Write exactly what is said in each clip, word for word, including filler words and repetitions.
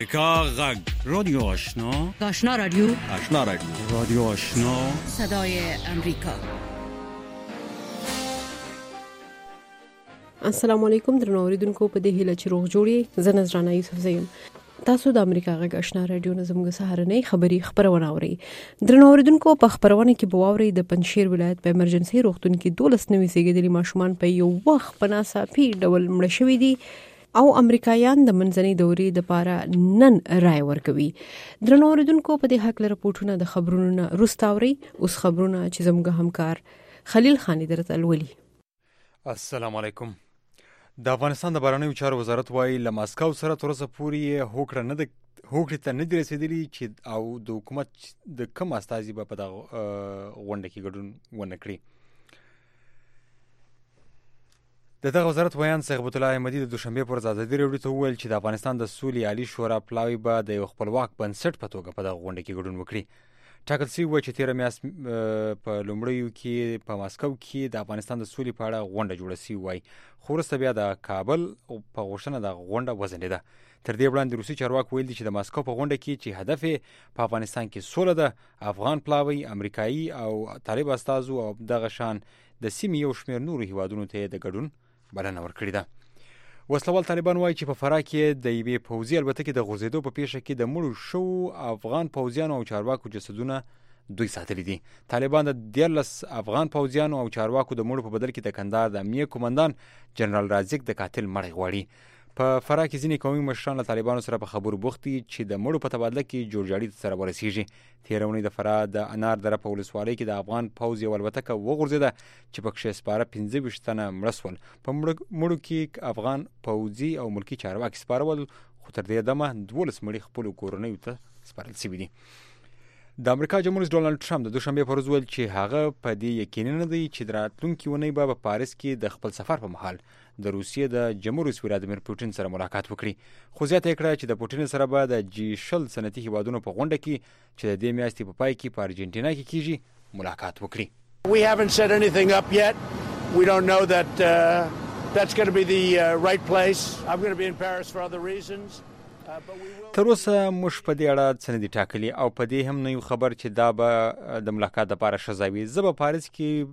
امریکا غږ رادیو آشنا آشنا رادیو آشنا رادیو رادیو آشنا صدای امریکا. السلام علیکم درنو اوریدونکو، په دې هیله چې روغ جوړی. زه نذرانه یوسف زیم. تاسو د امریکا غږ آشنا رادیو نظمګه سهارنۍ خبری خبرونه اورئ. درنو اوریدونکو، په خبرونه کې بواوري د پنځشیر ولایت په امرجنسي روغتون کې دولس نوي زیږیدلي ماشومان په یو وخت په ناڅاپي ډول مړه شوي دي او امریکایان د منځنۍ دورې د پاره نن رای ورکوي. درنو اوریدونکو، په دې حق لپاره راپورټونه د خبرونو رستاوري اوس خبرونه چې زموږ همکار خلیل خان درته لولي. السلام علیکم. د افغانستان د بهرنیو چارو وزارت وايي له ماسکو سره تر اوسه پورې هوکړه نه د هوکړې ته نه دي رسیدلي چې او د حکومت د کوم استازي به په دغه غونډه کې ګډون ونه کړي. د دغه وزارت ویان صاحب الله احمدي د دوشنبه پر ازادي راډیو ته وویل چې د افغانستان د سولې عالی شورا پلاوی به د یو خپلواک بنسټ په توګه په دغه غونډه کې ګډون وکړي. ټاکل شوی و چې تیره میاشت په لومړیو کې په ماسکو کې د افغانستان د سولې په اړه غونډه جوړه شوې وای، خو وروسته بیا د کابل په غوښتنه د غونډه وځنډېده. تر دې وړاندې روسي چارواکو ویل دي چې د ماسکو په غونډه کې چې هدف په افغانستان کې سوله ده، افغان پلاوی، امریکایي او طالب استازو او دغه شان د سیمې یو شمېر نورو هیوادونو ته د ګډون بلنه ورکړې ده. وسلوال طالبان وایي چې په فراه کې د یوې پوځي الوتکې د غورځېدو په پیښه کې د مړو شوو افغان پوځیانو او چارواکو جسدونه دوی ساتلي دي. طالبان د دیارلس افغان پوځیانو او چارواکو د مړو په بدل کې د کندهار د امنیه قومندان جنرال رازق د قاتل مړی غواړي. په فراه کې ځینې قومي مشران له طالبانو سره په خبرو بوخت دي چې د مړو په تبادله کې جوړجاړي سره ورسیږي. تېره اونۍ د فراه د انار دره په ولسوالۍ کې د افغان پوځ یوه الوتکه وغورځېده چې پکښې سپاره پنځه ویشت تنه مړه شول. په مړو کې افغان پوځي او ملکي چارواکي سپاره ول، خو تر دې دمه دولس مړي خپلو کورنیو ته سپارل شوي دي. د امریکا جمهور رئیس ډونالډ ټرمپ د دوشنبه پر ورځ ویل چې هغه په دې یقیني نه دی چې د راتلونکي اونۍ به په پاریس کې د خپل سفر په مهال د روسیې د جمهور رئیس ولادیمیر پوتین سره ملاقات وکړي. خو زیاته یې کړه چې د پوتین سره به د جی شل صنعتي هیوادونو په غونډه کې چې د دې میاشتې په پای کې په ارجنټینا کې کیږي ملاقات وکړي. We haven't set anything up yet. We don't know that uh, that's going to be the uh, right place. I'm going to be in Paris for other reasons. تر اوسه موږ په دې اړه څه نه دي ټاکلي او په دې هم نه یو خبر چې دا به د ملاقات لپاره ښه ځای وي. زه به پاریس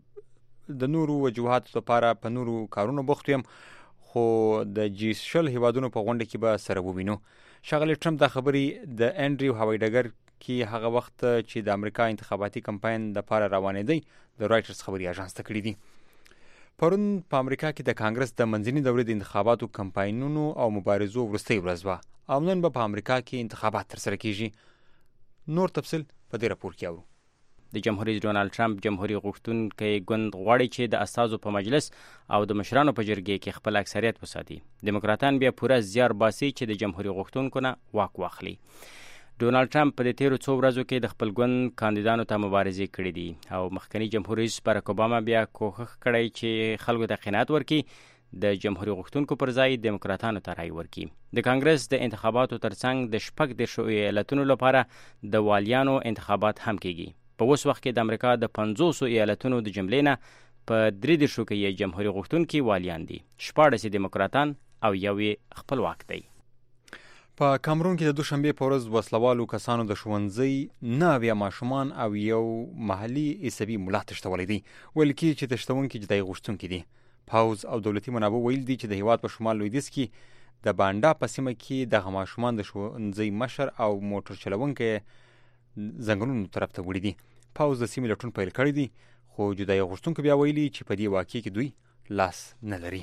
کې د نورو وجوهاتو لپاره په نورو کارونو بوخت یم، خو د جی شل هیوادونو په غونډه کې به سره ووینو. ښاغلی ټرمپ دا خبرې د انډریو هوایي ډګر کې هغه وخت چې د امریکا انتخاباتي کمپاین لپاره روانېدی د رایټرز خبري اژانس ته کړي دي. پرون په امریکا کې د کانګرس د منځنۍ دورې د انتخاباتو کمپاینونو او مبارزو وروستۍ ورځ وه او نن به په امریکا کې انتخابات ترسره کیږي. نور تفصیل په دې راپور کې اورو. د جمهور رئیس ډونالډ ټرمپ جمهوریت غوښتونکی ګوند غواړي چې د استازو په مجلس او د مشرانو په جرګې کې خپل اکثریت وساتي. دیموکراتان بیا پوره زیار باسي چې د جمهوریت غوښتونکو نه واک واخلي. ډونالډ ټرمپ په دې تیرو څو ورځو کې د خپل ګوند کاندیدانو ته مبارزې کړې دي او مخکنی جمهور رئیس باراک اوباما بیا کوښښ کړی چې خلکو ته قناعت ورکړي د جمهوریت غوښتونکو پر ځای دیموکراتانو ته رای ورکړي. د کانګرس د انتخاباتو ترڅنګ د شپږ دېرشو ایالتونو لپاره د والیانو انتخابات هم کیږي. په اوس وخت کې د امریکا د پنځوسو ایالتونو د جملې نه په درې دېرشو کې یې جمهوریت غوښتونکي والیان دي، شپاړس یې دیموکراتان او یو یې خپلواک دی. په کامرون کې د دوشنبه په ورځ وسلوالو کسانو د ښوونځي نه اویا ماشومان او یو محلي عیسوي ملا تښتولی دی. ویل کېږي چې تښتونکي جدایي غوښتونکي دي. پوځ او دولتي منابع ویل دي چې د هیواد په شمال لویدیځ کې د بانډا په سیمه کې دغه ماشومان د ښوونځي مشر او موټر چلونکی ځنګلونو طرف ته وړي دي. پوځ د سیمې لټون پیل کړی دی، خو جدایي غوښتونکو بیا ویلي چې په دې واقعې کې دوی لاس نه لري.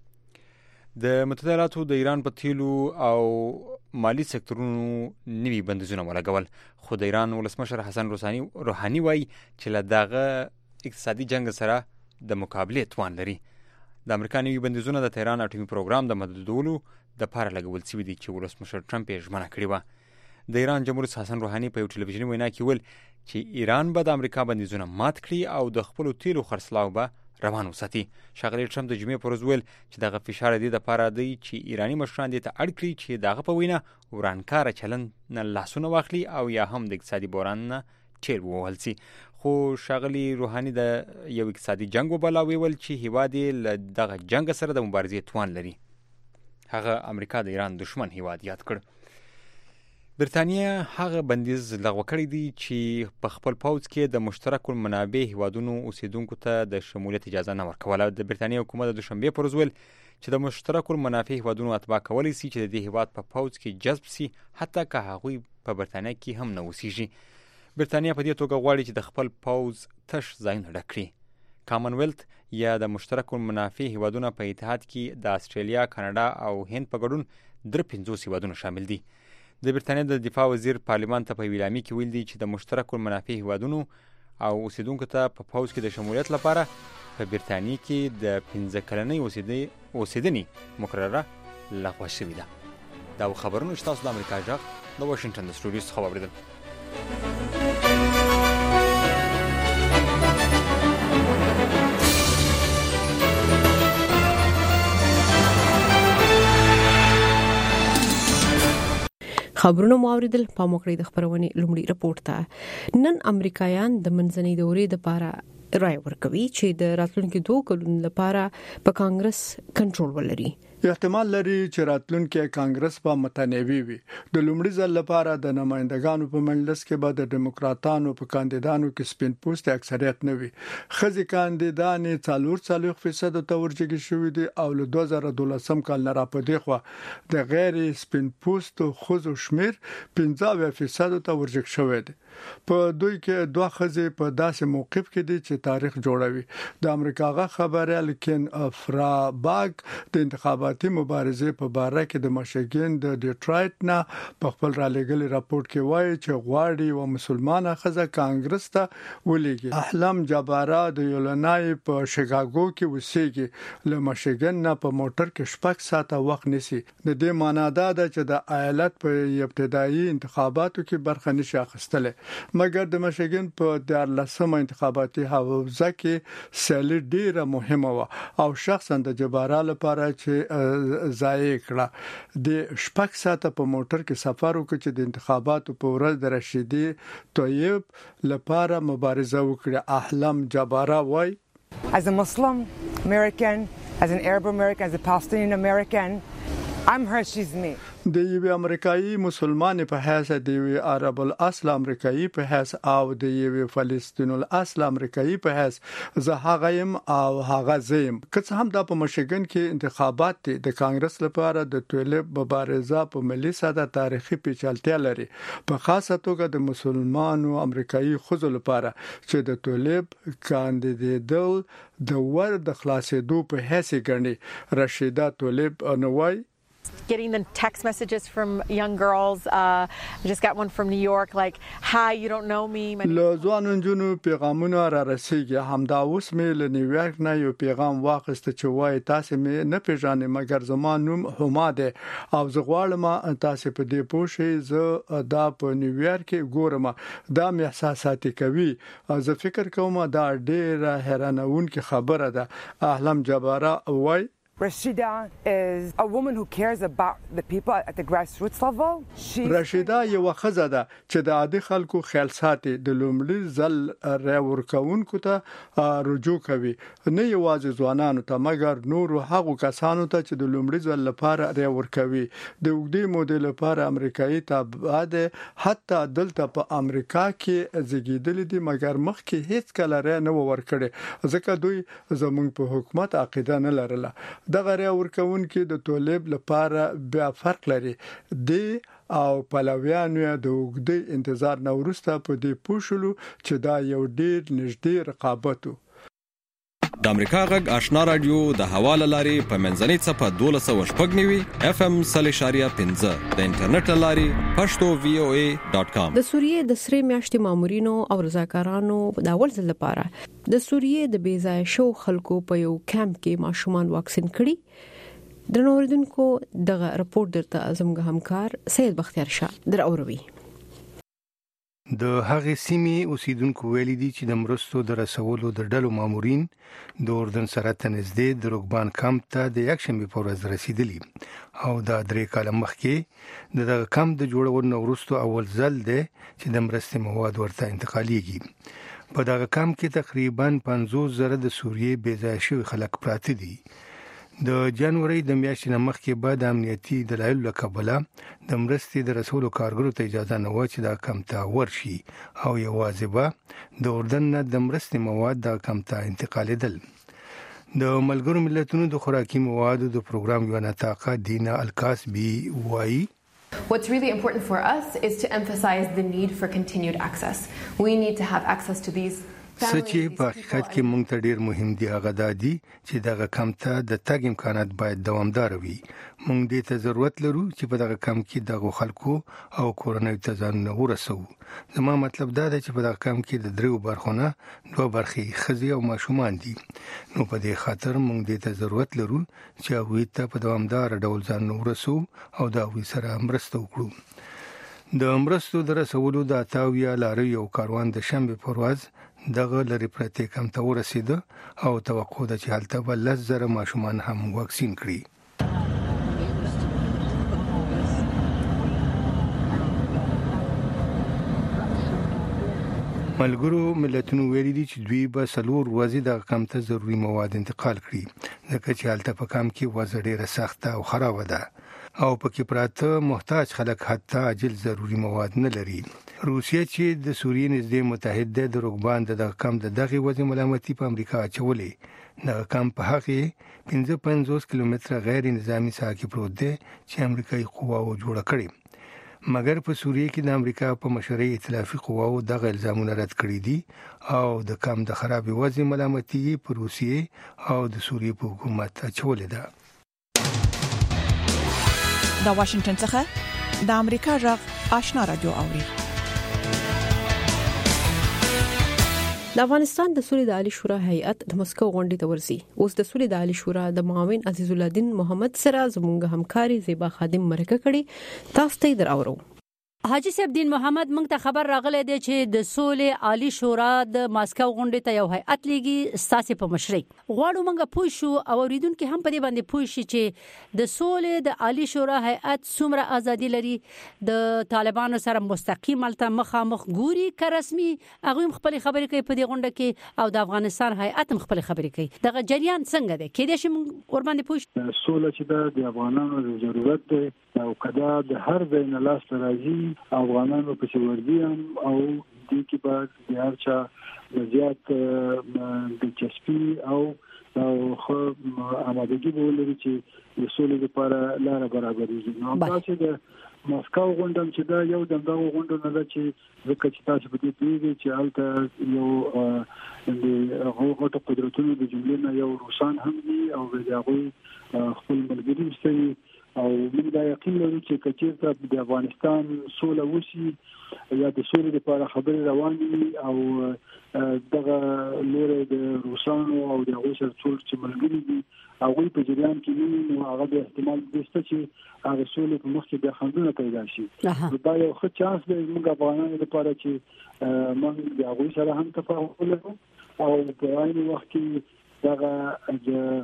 د متحده ایالاتو د ایران په تیلو او مالی سکتورونو نوي بندیزونه ولګول، خو د ایران ولسمشر حسن روحاني وایي چې له دغه اقتصادي جنګ سره د مقابلې توان لري. د امریکا نوي بندیزونه د تهران اټومي پروګرام د محدودولو دپاره لګول شوي دي چې ولسمشر ټرمپ یې ژمنه کړې وه. د ایران جمهور رئیس حسن روحاني په یو ټلویزیوني وینا کې ویل چې ایران به د امریکا بندیزونه مات کړي او د خپلو تیلو خرڅلاو به روان وساتي. ښاغلی ټرمپ د جمعې په ورځ ویل چې دغه فشار دې دپاره دی چې ایراني مشران دې ته اړ کړي چې د هغه په وینا ورانکاره چلند نه لاسونه واخلي او یا هم د اقتصادي بحران نه ټیر ووهل سي. خو ښاغلی روحاني د یو اقتصادي جنګ وباله ویل چې هیواد یې له دغه جنګ سره د مبارزې توان لري. هغه امریکا د ایران دشمن هیواد یاد کړ. برتانیا هغه بندیز لغوه کړی دی چې په خپل پوځ کې د مشترک المنابع هیوادونو اوسیدونکو ته د شمولیت اجازه نه ورکوله. د برتانیا حکومت د دوشنبه پر ورځ ویل چې د مشترک المنافع هیوادونو اتباع کولی شي چې د دې هیواد په پوځ کې جذب شي، حتی که هغوی په برتانیا کې هم نه اوسیږي. برتانیا په دې توګه غواړي چې د خپل پوځ تش ځایونه ډک کړي. کامن ویلت یا د مشترک المنافع هیوادونه په اتحاد کې د استرالیا، کاناډا او هند په ګډون درې پنځوس هیوادونه شامل دي. د برتانیا د دفاع وزیر پارلیمان ته په ویلامي کې ویل دي چې د مشترک المنافع هیوادونو او اوسیدونکو ته په پوځ کې د شمولیت لپاره په برتانیا کې د پنځه کلنۍ اوسیدنې مقرره لغوه شوې ده. دا خبرونه چې تاسو د امریکا غږ د واشنگټن د سټوډیو څخه واوریدل. خبرونه مو اوریدل. په موکړې د خبرونې لومړی رپورت ته. نن امریکایان د منځنۍ دورې لپاره رائے ورکوي چې د راتلونکو دوه کلونو لپاره په کانګرس کنټرول ولري. احتمال لري چې راتلونکي کانګرس په متنوع وي. د لومړي ځل لپاره د نمائندګانو په مجلس کې به د دیموکراتانو په کاندیدانو کې سپین پوسټ اکثریت نه وي. خزي کاندیدانې څلور څلور فیصد ته ورجګي شوې دي او له دوه زره دولسم کال نه راپدې خو د غیر سپین پوسټ خزو شمیر پنځه فیصد ته ورجګ شوې دي. په دوی کې دوه خزي په داسې موقف کې دي چې تاریخ جوړوي. د امریکا خبره لیکن فراباګ د انتخابات مبارزه په باره کې د مشیګن د ډیټرایټ نه په خپل را لګل راپورټ کې وایي چې غواړي و مسلمانه خزه کانګرس ته ولېږي. احلام جبارا د یولنای په شیکاګو کې وسیږي. له مشیګن نه په موټر کې شپږ ساعته وخت نیسي. د دې معنی دا ده چې د ایالت په ابتدایي انتخاباتو کې برخه نشي اخیستل، مګر د مشیګن په دیارلسمه انتخاباتي حوزه کې سیالي ډیره مهمه و او شخصا د جبارا لپاره چې ځای کړه د شپږ ساعته په موټر کې سفر وکړ چې د انتخاباتو په ورځ د رشیدي طیب لپاره مبارزه وکړه. احلام جبارا وای As a Muslim American, as an Arab American, as a Palestinian American, I'm her, she's me. د یوې امریکایي مسلمان په حیث، د یوې عرب الاصل امریکایي په حیث او د یوې فلسطین الاصل امریکایي په حیث زه هغه يم او هغه زم. که څه هم د په مشیګن کې انتخابات دي، د کانګرس لپاره د ټولپ مبارزه په ملي ساده تاریخي پیچلتیا لري، په خاصه توګه د مسلمانانو امریکایي خزو لپاره چې د ټولپ کاندیدېدل د ور د خلاصېدو په حیث ګڼي. رشیدا ټولپ نوای getting the text messages from young girls. Uh, I just got one from New York like, hi, you don't know me. لوزوان انجونو پیغامونه را رسیږي. همدا اوس مې له نیویارک نه یو پیغام واخیست چې وایي تاسو مې نه پیژنئ، مګر زما نوم هما ده او زه غواړم تاسو په دې پوه شئ زه دا په نیویارک کې ګورم. دا مې احساساتي کوي. زه فکر کوم دا ډېره حیرانونکې خبره ده. احلام جبارا وایي Rashida is a woman who cares about the people at the grassroots level. رشیدا یو خزه ده چې د عادي خلکو خیال ساتي، د لومړي ځل را ورکوونکو ته رجوع کوي، نه یوازې ځوانانو ته مګر نورو هغو کسانو ته چې د لومړي ځل لپاره را ورکوي. د وګړي موډل لپاره امریکایي تابع ده، حتی دلته په امریکا کې زیږیدل دي مګر مخکې هیڅ کله را نه ورکړي ځکه دوی زموږ په حکومت عقیده نه لرله. د غړي ورکون کې د طالب لپاره بیا فرق لري. دی او پلویانو د وګړي انتظار نه ورسته په دې پوښلو چې دا یو ډیر نږدې رقابت و. د امریکا غږ آشنا رادیو د حواله لاري په منځنۍ صفه دولس او شپږ نیوي اف ام سلیشاریا پنځه د انټرنیټ لاري پښتو وی او ای ډاټ کام. د سوریې د سری میاشتې مامورینو او رضاکارانو د اول ځل لپاره د سوریې د بیځای شو خلکو په یو کیمپ کې ماشومان واکسین کړي. د نوردونکو دغه رپورت درته زموږ همکار سید بختیار شاه در اوروي. د هغې سیمې اوسیدونکو ویلي دي چې د مرستو د رسولو د ډلو مامورین د اردن سره تنزدې د روکبان کمپ ته د یکشنبې په ورځ رسیدلی او د درې کال مخکې د دغه کمپ د جوړولو نه وروسته اول ځل دی چې د مرستې مواد ورته انتقالیږي. په دغه کمپ کې تقریبا پنځوس زره د سوریې بې ځایه شوي خلک پراته دي. د جنوري د میاشتې نه مخکې به د امنیتي دلایلو له کبله د مرستې د رسولو کارګرو ته اجازه نه و چې دا کمتا ورشي او یوازې به د اردن نه د مرستې مواد د کمتا انتقالېدل. د ملګرو ملتونو د خوراکي موادو د پروګرام یو نتاقه دینا الکاسبی وایي What's really important for us is to emphasize the need for continued access. We need to have access to these سچې په حقیقت کې مونږ ته ډیر مهم دی هغه دادی چې دغه کمته د تګ امکانات باید دوامدار وي. مونږ دې ته ضرورت لرو چې په دغه کم کې دغه خلکو او کورنۍ ته ځان ورسو. زما مطلب دا دی چې په دغه کم کې د دریو برخونه دوه برخې ښځې او ماشومان دي. نو په دې خاطر مونږ دې ته ضرورت لرو چې هغوی ته په دوامدار ډول ځان ورسو او دا هغوی سره مرسته وکړو. د مرستو د رسولو د اتاویا لارې یو کاروان د شنبه پر ورځ دغه لري پرته کم ته ورسېده او توقع ده چې هلته به لس زره ماشومان هم واکسین کړي. ملګرو ملتونو ویلي دي چې دوی به څلور ورځې د کم ته ضروري مواد انتقال کړي ځکه چې هلته په کم کې وضع ډېره سخته او خرابه ده او پکې پراته محتاج خلک حتی عاجل ضروري مواد نه لري. روسیه چې د سوریې نږدې متحد ده د روغبان د کم د دغه وځي ملامتي په امریکا اچولې. د کم په هغه پنځه پنځوس کیلومتره غیر نظامی ساحه کې پروت دی چې امریکایي قواو جوړ کړي. مګر په سوریه کې د امریکا په مشرۍ ائتلافي قواو دغه الزامونه رد کړي دي او د کم د خراب وځي ملامتي په روسیه او د سوریې په حکومت اچولې ده. د واشنگټن څخه د امریکا غږ آشنا رادیو اوري. د افغانستان د سولې د عالی شورا هیئت د مسکو غونډې ته ورسي. اوس د سولې د عالی شورا د معاون عزیز الله الدین محمد سره زموږ همکاري زیبا خادم مرکه کړي. تاسو ته دراورو. حاجی صاحب دین محمد موږ ته خبر راغلی دی چې د سولې عالی شورا د ماسکو غونډې ته یو هیئت لیږي ستاسو په مشرۍ. غواړو موږ پوه شو او اوریدونکو هم په دې باندې پوه شي چې د سولې د عالی شورا هیئت څومره ازادي لري د طالبانو سره مستقیم الته مخامخ ګوري که رسمي هغه خپل خبرې کوي په دې غونډه کې او د افغانستان هیئت هم خپل خبرې کوي. دغه جریان څنګه دی کېدای شي موږ ور باندې پوه شو. سوله چې د افغانانو ضرورت دی او کدا د هر ځای نه لاس راځي افغانانو په څورځي او د کې بعد د هر چا زیات د چسپي او او خو آمادګي ولري چې د سولې لپاره لار برابرېږي. نو تاسو د ماسکو غونډه چې دا یو دغه غونډه نه ده چې ځکه چې تاسو په دې پیږي چې البته یو د هغو قدرتونو د جملې نه یو روسان هم دي او د هغه خپل ملګري مستوي او موږ دا یقین لرو چې کچېرته د افغانستان سوله وشي یا د سولې لپاره خبرې روانې او دغه لوري د روسانو او د هغوی سره ټول چې ملګري دي هغوی په جریان کې وي نو هغه د احتمال دسته چې هغه سولې په مخ کې بیا خنډونه پیدا شي. دا یو ښه چانس دی موږ افغانانو لپاره چې موږ د هغوی سره هم تفاهم ولرو او په عین وخت کې دغه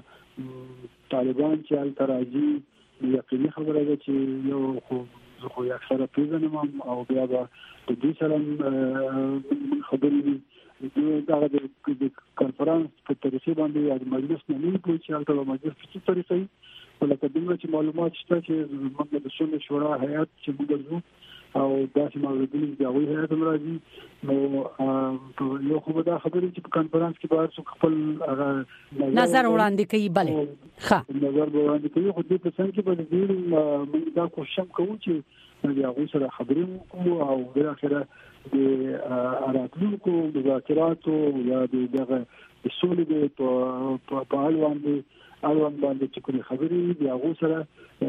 د طالبان چې هلته راځي یقیني خبره ده چې یو خو زه خو اکثره پیژنم او بیا به د دې سره خبرې دغه د کنفرانس په طریقې باندې یا د مجلس نه نه کوي چې هلته به مجلس په څه طریقې ولکه دومره چې معلومات شته چې موږ د سولې شورا هیئت چې موږ ځو او داسې موردونه د هغوی هیئت هم راځي نو یو خو دا خبرې چې په کنفرانس کې به هر څوک خپل نظر وړاندې کوي. بله ښه نظر به وړاندې کوي خو دې په څنګ کې به د دې موږ دا کوشش هم کوو چې د هغوی سره خبرې وکړو او بالاخره د راتلونکو مذاکراتو یا د دغه د سولې په اړه باندې اړوند باندې چې کومې خبرې دي هغه سره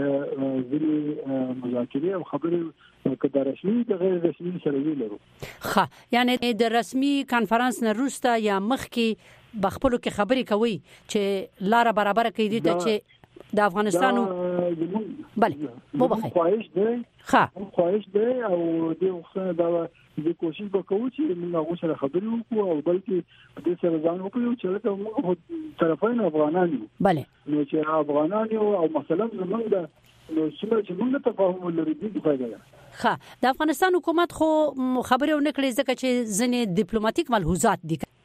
ځینې مذاکرې او خبرې کدا رسمي د غیر رسمي سره ویلو. ښه یعنی د رسمي کانفرنس نه وروسته یا مخکې بخپلو کې خبرې کوي چې لار برابر کړي دي چې د افغانستانو بله مو بخیر خواهش دی ښه خواهش دی او د وختونه دا د کوشش وکړو چې موږ هغه سره خبرې وکړو او بلکې د سره ځان وکړو چې لکه موږ طرفین افغانان یو بله نو چې افغانان یو او مثلا زمونږ د نو چې موږ تفاهم ولرو دې فائدہ ده. ښه د افغانستان حکومت خو خبرې ونه کړې ځکه چې ځنې ډیپلوماټیک ملحوظات دي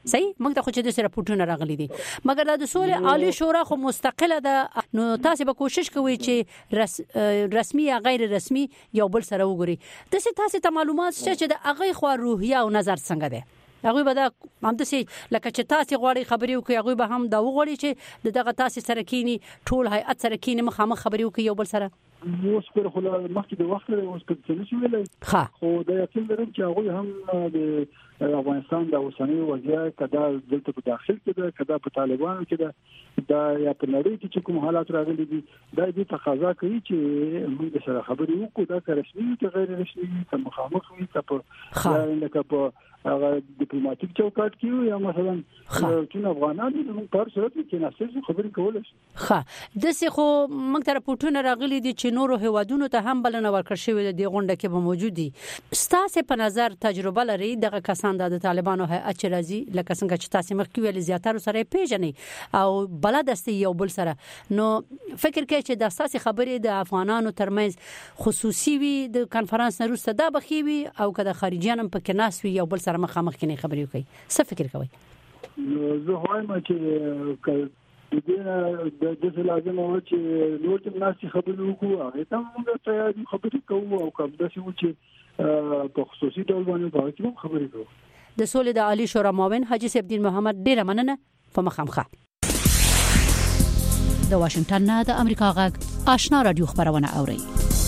صحیح موږ ته خو چې د راپورټونه راغلي دي مګر د سولې عالی شورا خو مستقله ده نو تاسو به کوشش کوئ چې رس رسمي یا غیر رسمي یو بل سره وګوري د څه تاسو ته معلومات شته چې د هغه خو روحیه او نظر څنګه ده هغه به دا هم د سي لکه چې تاسو غواړي خبري وکړي هغه به هم دا وغواړي چې دغه تاسو سره کینی ټول هيئت سره کینی مخامخ خبري وکړي یو بل سره اوس پر خو مخکې د وخت اوس په څه نشي ویلای خو دا یقین لرم چې هغه هم د افغانستان د اوسنۍ وضعیت کدا دلته په داخل کې ده کدا په طالبانو کې ده دا یا په نړۍ کې چې کوم حالات راغلي دي دا دې تقاضا کوي چې موږ سره خبرې وکړو دا که رسمي که غیر رسمي که مخامخ وي که په لکه په هغه ډیپلوماټیک چوکاټ کې یا مثلا چې افغانان د پر صورت کې ناسې خبرې کول شي ښه د څه خو موږ ته راپورټونه راغلي دي چې نورو هوادونو ته هم بلنه ورکړ شوې د غونډه کې به موجود دي ستاسو په نظر تجربه لري دغه کسان د طالبانو هيئت راځي لکه څنګه چې تاسو مخکې ویل زیاتره سره پیژنې او بلد است یو بل سره نو فکر کوي چې د اساسي خبرې د افغانانو ترمنځ خصوصي وي د کانفرنس نه وروسته دا بخیوي او که د خارجيانو په کې ناس وي یو بل سره مخامخ کې خبرې کوي څه فکر کوي نو زه وایم چې د دې د دې لازم او چې نور چې ناس خبرې وکړو هغه ته موږ ته خبرې کوو او کوم د څه چې په خصوصي ډول باندې باندې خبرې کوو د سولې د عالی شورا معاون حاجی سیف الدین محمد ډیره مننه په مخامخه د واشنگټن نه د امریکا غږ آشنا رادیو خبرونه اوري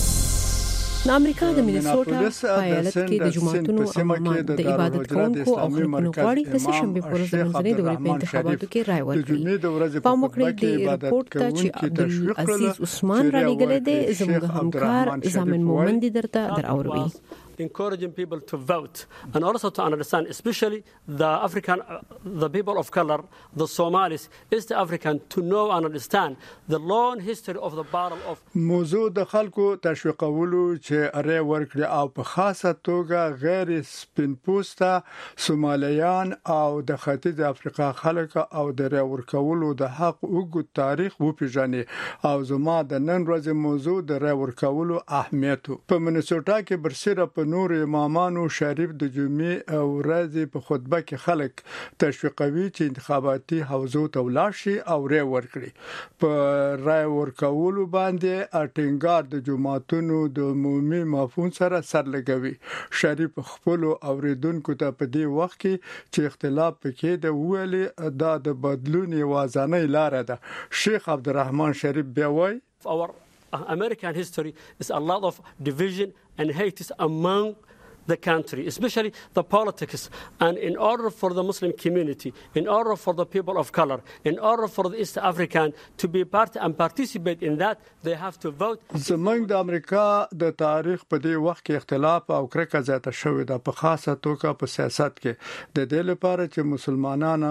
د امریکا د مینیسوټا په ایالت کې د جماعتونو او د عبادت کوونکو او خلکو غواړي د سشنبه پر ورځ د منځنۍ دورې په انتخاباتو کې رائے ورکړي په موقع کې د رپورت ته چې عبدالعزیز عثمان را لګلې ده زموږ همکار زمين مومند درته دراوروي encouraging people to vote and also to understand, especially the African, uh, the people of color, the Somalis, East African, to know and understand the long history of the battle of. موضوع د خلکو تشویقولو چې اره ورکړي او په خاصه توګه غیر سپین پوسته سومالیان او د ختیځ افریقا خلک او د اره ورکولو د حق وګړو تاریخ وپیژني او زما د نن ورځې موضوع د اره ورکولو اهمیت په منیسوټا کې برسره په نور امامانو شریف د جمعې او ورځې په خطبه کې خلک تشویقوي چې انتخاباتي حوزو ته ولاړ شي او رای ورکړي په رای ورکولو باندې اټینګار د جماعتونو د عمومي مفهوم سره سر لګوي شریف خپل اوریدونکو ته په دې وخت کې چې اختلاف پکې د ویلي دا د بدلون یوازنۍ لار ده شیخ عبدالرحمن شریف بیا وایي Our American history is a lot of division and hate among the country, especially the politics. And in order for the Muslim community, in order for the people of color, in order for the East African to be part and participate in that, they have to vote. زمونږ د امریکا د تاریخ په دې وخت کې اختلاف او کرکه زیاته شوې ده په خاصه توګه په سیاست کې د دې لپاره چې مسلمانان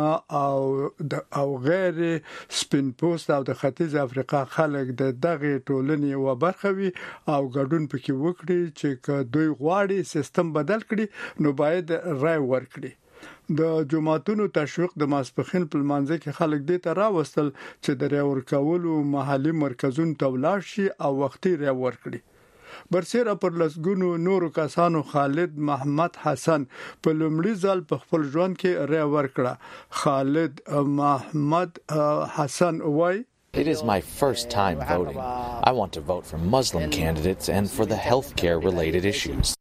او د او غیر سپین پوست او د ختیځ افریقا خلک د دغه ټولنې و برخه وي او ګډون پکې وکړي چې دوی غواړي سیستم بدل کړي نو باید رائے ورکړي د جماعتونو تشویق د ماسپخین په منځ کې خلک دې ته راوستل چې د رائے ورکولو محلي مرکزونو ته ولاړ شي او وختي رائے ورکړي برسره پر لسګونو نورو کسانو خالد محمد حسن په لومړي ځل په خپل ژوند کې رائے ورکړه خالد محمد حسن وای It is my first time voting. I want to vote for Muslim candidates and for the healthcare related issues.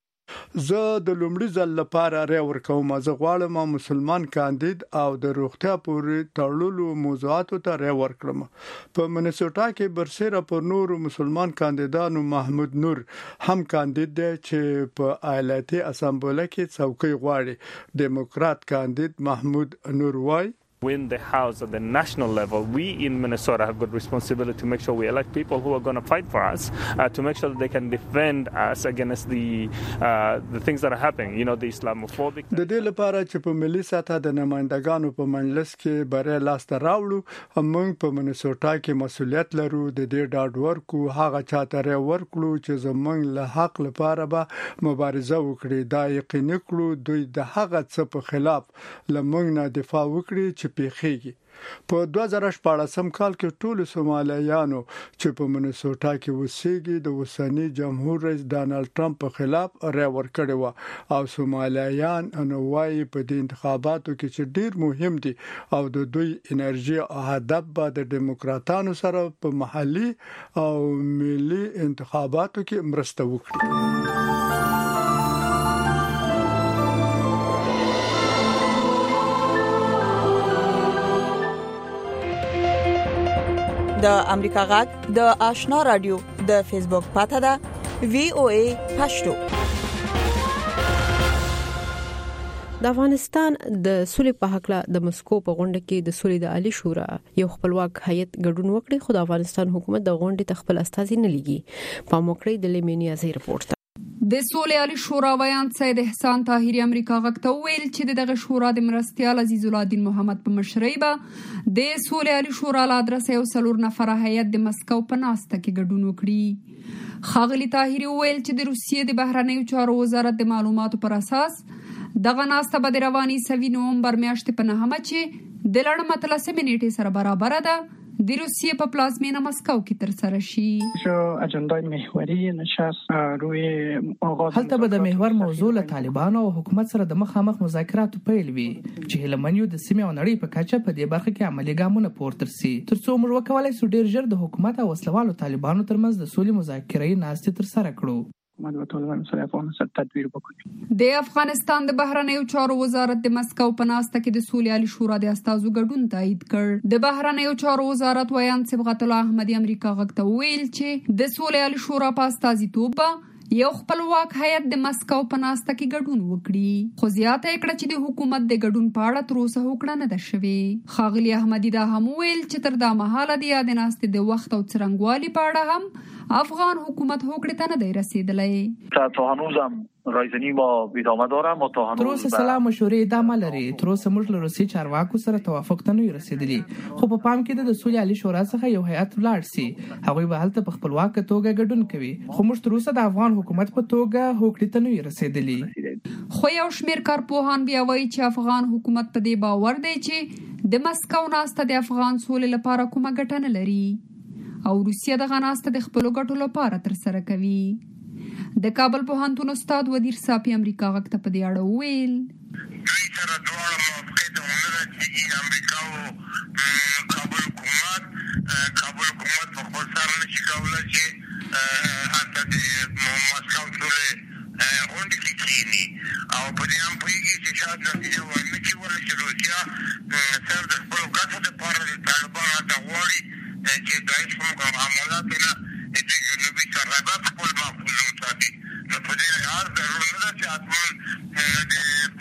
زه د لومړي ځل لپاره رای ورکوم زه غواړم مسلمان کاندید او د روغتیا پورې تړلو موضوعاتو ته رای ورکړم په منیسوټا کې برسره پر نور مسلمان کاندیدانو محمود نور هم کاندید دی چې په ایالتي اسامبله کې څوکۍ غواړي ډیموکرات کاندید محمود نور وای win the House at the national level, we in Minnesota have got responsibility to make sure we elect people who are going to fight for us, uh, to make sure that they can defend us against the uh, the things that are happening, you know, the Islamophobic. د دې لپاره چې په ملي سطح د نمائندګانو په مجلس کې بری لاس ته راوړو موږ په منیسوټا کې مسولیت لرو د دې ډاډ ورکو هغه چاته ری ورکړو چې زمونږ له حق لپاره به مبارزه وکړي دا یقیني کړو دوی د هغه څه په خلاف لمونږ نه دفاع وکړي چې پیښیږي. په دوه زره شپاړسم کال کې ټول سومالیانو چې په منیسوټا کې اوسېږي د اوسنی جمهور رئیس ډانلډ ټرمپ په خلاف رای ورکړی و او سومالیان انوای په دې انتخاباتو کې چې ډیر مهم دي او د دوی انرژي او هدف به د دیموکراتانو سره په محلي او ملي انتخاباتو کې مرسته وکړي. د امریکا غږ د آشنا رادیو د فیسبوک پاته ده وی او ای پښتو. د افغانستان د سولې په حق له د مسکو په غونډه کې د سولې د عالی شورا یو خپلواک هیئت ګډون وکړي، خو د افغانستان حکومت د غونډې تخپل استازي نه لګي. په موکړې د لیمینی ازي رپورت د سولې عالی شورا ویان سید احسان طاهری امریکا غږ ته ویل چې دغه شورا د مرستيال عزیز الدین محمد په مشرۍ به د سولې عالی شورا له ادرسه یو څلور نفره هیئت د مسکو په ناسته کې ګډون وکړي. خاغلی طاهری ویل چې د روسیې د بهرنیو چارو وزارت د معلوماتو پر اساس دغه ناسته به د رواني سوي نومبر میاشتې په نهمه چې د لړ متلسمه نیټه سره برابر ده د روسیې په پلازمینه مسکو کې تر سره شي. اجندای محوري نشست روی آغاز هلته به د محور موضوع له طالبانو او حکومت سره د مخامخ مذاکراتو پیل وي چې هلمنیو د سیمې او نړۍ په کچه په دې برخه کې عملي ګامونه پورته سي ترڅو موږ وکولای شو ډیر ژر د حکومت او وسلوالو طالبانو ترمنځ د سولې مذاکرې ناستې تر سره کړو. د افغانستان د بهرنیو چارو وزارت د مسکو په ناسته کې د سولې عالی شورا د استازو ګډون تایید کړ. د بهرنیو چارو وزارت ویان صبغت الله احمدی امریکا غږ ته ویل چې د سولې عالی شورا په استازیتوب یو خپلواک هیئت د مسکو په ناسته کې ګډون وکړي، خو زیاته کړه چې د حکومت د ګډون په اړه تر اوسه هوکړه نه ده شوې. خاغلی احمدی دا هم ویل چې تر دا مهاله د یاد ناستې د وخت او څرنګوالي په اړه هم افغان حکومت هوکړه ته نه دی رسیدلی. تا هنوزم رایزنی ما ادامه داره ما تا هنوز تر اوسه سلام مشورې ادامه لري. تر اوسه موږ له روسي چارواکو سره توافق ته نه رسیدلی، خو په پام کې د سولې عالی شورا څخه یو هیئت ولاړ سي. هغوی به هلته په خپلواک توګه ګډون کوي، خو موږ تر اوسه د افغان حکومت په توګه هوکړه ته نه رسیدلی. خو یو شمیر کارپوهان بیا وایي چې افغان حکومت په دې باور دی چې د مسکو ناسته د افغان سولې لپاره کومه ګټه نه لري او روسیه دغه ناسته د خپلو ګټو لپاره تر سره کوي. د کابل پوهنتون استاد ودیر صافي امریکا غږ ته په دې اړه وویل سره دواړه موافقه ونه چې امریکا او کابل حکومت کابل حکومت په خپل سره نشي کولای چې حتی د مسکو سره غونډه کې کینی او په دې هم پوهیږي چې شاید نتیجه ورنه چې ولې چې روسیا سره د خپلو ګټو لپاره د طالبانو ته غواړي چې دایښ کوم عملیات نه د جنوبي سرحدات خپل محفوظ وساتي. نو په دې لحاظ ضروري نه ده چې حتما د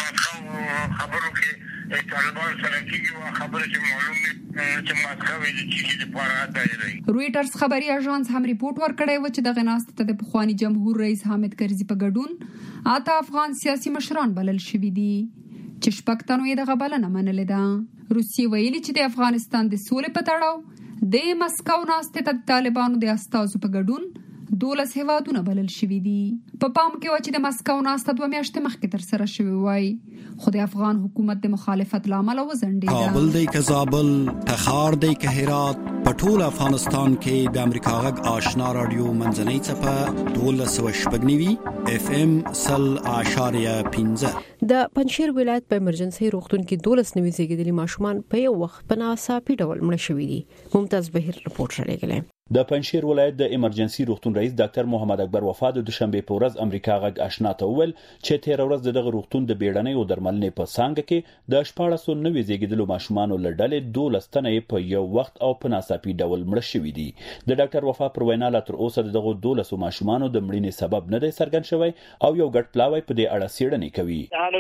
مسکو خبرو کې طالبان سره کېږي او خبره چې معلوم نه چې مسکو یې د چیزې لپاره دایري. رویټرز خبري اژانس هم ریپورت ورکړی و چې دغه ناسته ته د پخواني جمهور رئیس حامد کرزي په ګډون اته افغان سیاسي مشران بلل شوي دي چې شپږ تنو یې دغه بلنه منلې ده. روسیې ویلي چې د افغانستان د سولې په تړاو د مسکو ناستې ته د طالبانو د استازو په ګډون دولس هیوادونه بلل شوي دي. په پام کې و چې د مسکو ناسته دوه میاشتې مخکې تر سره شوې وای، خو د افغان حکومت د مخالفت له امله وځنډېده. کابل دی که زابل، تخار دی که هرات، په ټول افغانستان کې د امریکا غږ آشنا رادیو منځنۍ څپه دولس سوه شپږ نوي اف ام سل اعشاریه پنځه. د پنجشیر ولایت په ایمرجنسي روغتون کې دولس نوي زیږیدلي ماشومان په یو وخت په ناڅاپي ډول مړه شوي دي. ممتاز بهیر رپورټ راغلی. د پنجشیر ولایت د ایمرجنسي روغتون رئیس ډاکټر محمد اکبر وفا د دوشنبه په ورځ امریکا غږ آشنا ته وویل چې تیر ورځ دغه روغتون د بیړنۍ او درملنې په څانګه کې د شپاړس سوه نوي زیږیدلو ماشومانو له ډلې دولس تنه په یو وخت او په ناڅاپي ډول مړه شوي دي. د ډاکټر وفا پر وینا لا تر اوسه دغه دولسو ماشومانو د مړینې سبب نه دی څرګند شوی او یو ګډ پلاوی په دې اړه څېړنې کوي.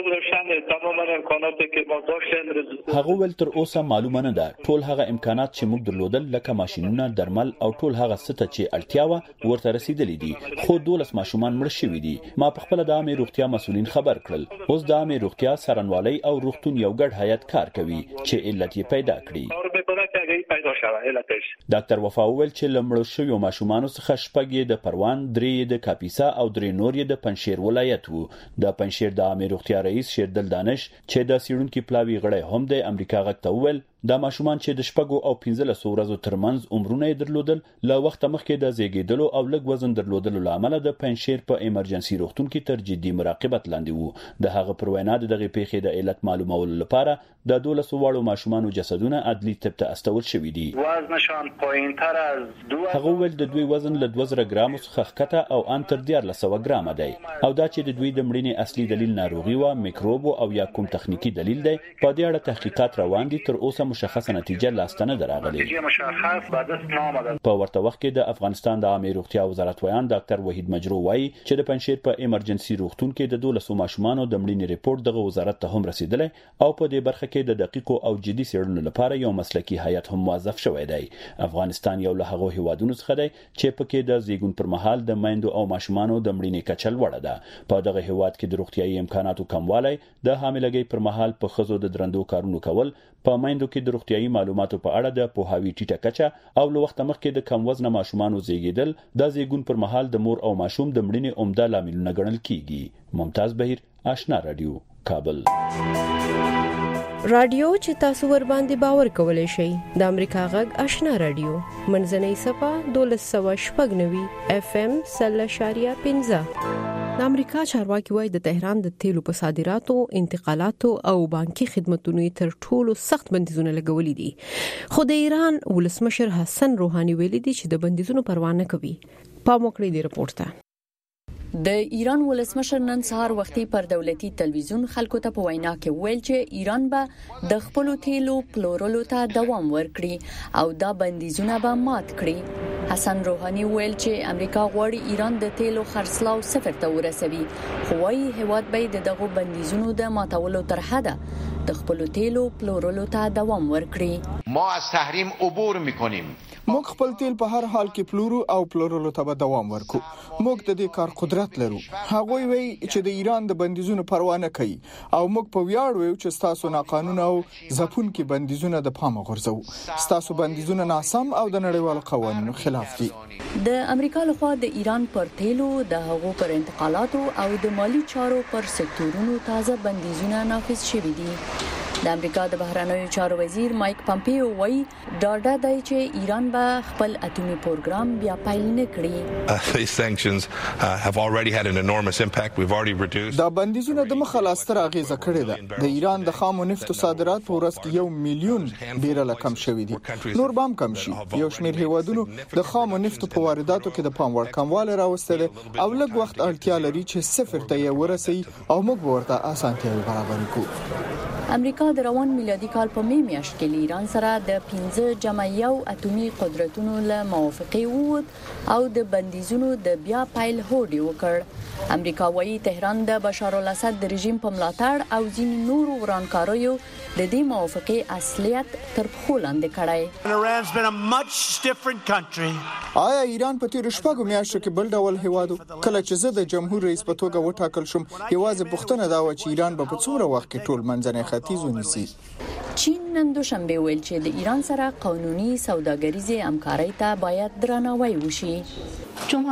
هغه ول تر اوسه معلومه نه ده ټول هغه امکانات چې موږ درلودل لکه ماشينونه، درمل او ټول هغه څه چې اړتیا و ورته رسیدلې دي، خو دولس ماشومان مړ شوي دي. ما په خپل د عامه روغتیا مسؤلین خبر کړل. اوس د عامه روغتیا سرنوالي او روغتون یو ګډ هیئت کار کوي چې علت یې پیدا کړي. ستونزې پیدا شوه علتش. ډاکټر وفا وویل چې لمړو شویو ماشومانو څخه شپږ د پروان، درې د کاپیسا او درې نور د پنځشیر ولایت وو. د پنځشیر د عامه روغتیا رئیس شیردل دانش چې د سیړونکو پلاوی غړی هم د امریکا غږ ته وویل دا ماشومان چې د شپږو او پنځلسو ورځو ترمنځ عمرونه درلودل له وخت مخکې د زیږیدلو او لږ وزن درلودلو لامل د پنځشیر په ایمرجنسي روغتون کې تر جدي مراقبت لاندې وو. د هغه پر وینا دغه پیښې د علت معلومولو لپاره د دولسو واړو ماشومانو جسدونه عدلي طب ته استول شوي دي. وزنشان پایینتر از دو هغه ول د دوی وزن له دوه زره ګرامو څخه ښکته او ان تر دیارلس سوه ګرامه دی او دا چې د دوی د مړینې اصلي دلیل ناروغي و میکروب او یا کوم تخنیکی دلیل دی په دې اړه تحقیقات روان دي. تر اوسه مشخصه نتیجه لاستنه دراغلي. په ورته وخت کې د افغانستان د عامه روغتیا وزارت ویان ډاکټر وحید مجرو وایي چې د پنځشیر په ایمرجنسي روغتون کې د دولسو ماشومانو د مړینې ریپورت دغه وزارت ته هم رسیدلی او په دې برخه کې د دقیقو او جدي څېړنو لپاره یو مسلکي هیئت هم موظف شوی دی. افغانستان یو له هغو هیوادونو څخه دی چې پکې د زیږون پر مهال د میندو او ماشومانو د مړینې کچه لوړه ده. په دغه هیواد کې د روغتیايي امکاناتو کموالی، د حاملګۍ پر مهال په ښځو د درندو کارونو کول، په میندو کې د روغتیايي معلوماتو په اړه د پوهاوي ټیټه کچه او له وخت مخکې د کم وزنه ماشومانو زیږیدل د زیږون پر مهال د مور او ماشوم د مړینې عمده لاملونه ګڼل کیږي. ممتاز بهیر، آشنا رادیو، کابل. رادیو چې تاسو ور باندې باور کولای شئ د امریکا غږ آشنا رادیو منځنۍ صفه دولس سوه شپږ نوي اف ام سل اشاریه پنځه. د امریکا چارواکي وایي د تهران د تیلو په صادراتو، انتقالاتو او بانکي خدماتو تر ټولو سخت بندیزونه لګولي دي. خو د ایران ولسمشر حسن روحاني ویلي دي چې د بندیزونو پروا نه کوي. پام وکړئ د رپورت ته. د ایران ولسمشر نن سهار وختي پر دولتي تلویزیون خلکو ته په وینا کې ویل چې ایران به د خپل تیلو پلورلو ته دوام ورکړي او دا بندیزونه به مات کړي. حسن روحاني ویل چې امریکا غواړي ایران د تیلو خرڅلاو صفر ته ورسوي، خو وايي هیواد به د دغو بندیزونو د ماتولو تر حده د خپل تیلو پلورلو ته دوام ورکړي. ما از تحریم عبور میکنیم. موږ خپل تیل په هر حال کې پلورو او پلورلو ته به دوام ورکو. موږ د دې کار قدرت لرو. هغه وی چې د ایران د بندیزونو پروا نه کوي او موږ په ویاړ ویو چې تاسو ناقانونه او ځپونکي بندیزونه د پامه غورځو. تاسو بندیزونه ناسم او د نړیوالو قوانینو خلاف دي. د امریکا لخوا د ایران پر تیلو، د هغو پر انتقالاتو او د مالی چارو پر سکتورونو تازه بندیزونه نافذ شوي دي. د امریکا د بهرنیو چارو وزیر مایک پامپیو وایي ډاډه دی چې ایران به خپل اټومي پروګرام بیا پیل نه کړي. These sanctions uh, have already had an enormous impact. We've already reduced. دا بندیزونه د مخه لاستر اغیزه کړې ده. د ایران د خامو نفتو صادرات په ورځ کې یو میلیون بیرل کم شوي دي. نور بام کم شي. یو شمېر هیوادونو د خامو نفتو په وارداتو کې د پام وړ کموالی راوستل او لږ وخت اړتیا لري چې صفر ته یې ورسي او موږ ورته اسانتیاوې برابر کړو. امریکا د روان میلادي کال په می میاشت کې ایران سره د پنځه جمع یو اټومي قدرتونو له موافقه ووت او د بندیزونو د بیا پیل هوډ وکړ. امریکا وايي تهران د بشار الاسد د رژیم په ملاتړ او ځین نورو ورانکاریو د دې موافقه اصلیت تر پخو لاندې کړای. آیا ایران په تیر شپږو میاشتو کې بل ډول هیوادو کله چې زه د جمهور رئیس په توګه وټاکل شم یوازې پوښتنه دا و چې ایران به په څومره وخت کې ټول منځنی ختیځ ونیسي. چین نن دوشنبه ویل چې د ایران سره قانوني سوداګریزه همکارۍ ته باید درناوی وشي. چین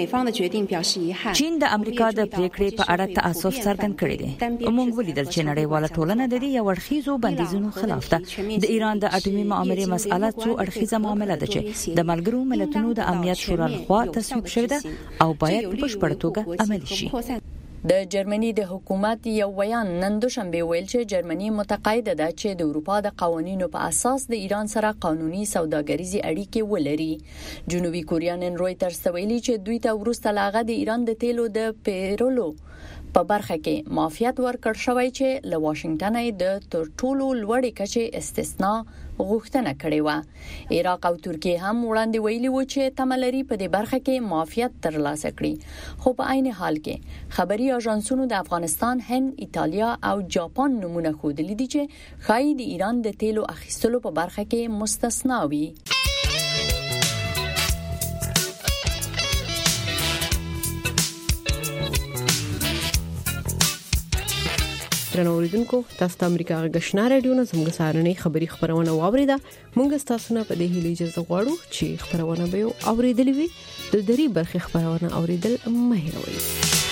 د امریکا د پریکړې په اړه تاسف څرګند کړی دی. موږ ولیدل چې نړیواله ټولنه د دې یو اړخیزو بندیزونو خلاف ده. د ایران د اټومي معاملې مسأله څو اړخیزه معامله ده چې د ملګرو ملتونو د امنیت شورا لخوا تصویب شوې ده او باید په بشپړ توګه عملي شي. د جرمني د حکومت یو بیان نن دوشنبه ویل چې جرمني متقاعده ده چې د اروپا د قوانینو په اساس د ایران سره قانوني سوداګریزي اړیکې ولري. جنوبي کوریا نن رويټرز ته ویلي چې دوی ته ورسته لاغه د ایران د تیلو د پیرولو په برخه کې معافیت ورکړ شوی چې له واشنگټن د تر ټولو لوړې کچې استثناء غوښتنه کړې و. عراق او ترکیه هم وړاندې ویلي و چې تملري په دې برخه کې معافیت ترلاسه کړي، خو په عین حال کې خبري اژانسونو د افغانستان، هند، ایتالیا او جاپان نمونه ښودلي دي چې ښایي د ایران د تیلو اخیستلو په برخه کې مستثنا وي. ترنوریدونکو تاسو د امریکا غږ رادیو نه زموږ سارنې خبری خبرونه واوریدا مونږ تاسو نه په دې هیله اجازه غواړو چې خبرونه به اوریدلې وي د دری برخه خبرونه اوریدل مه هیروئ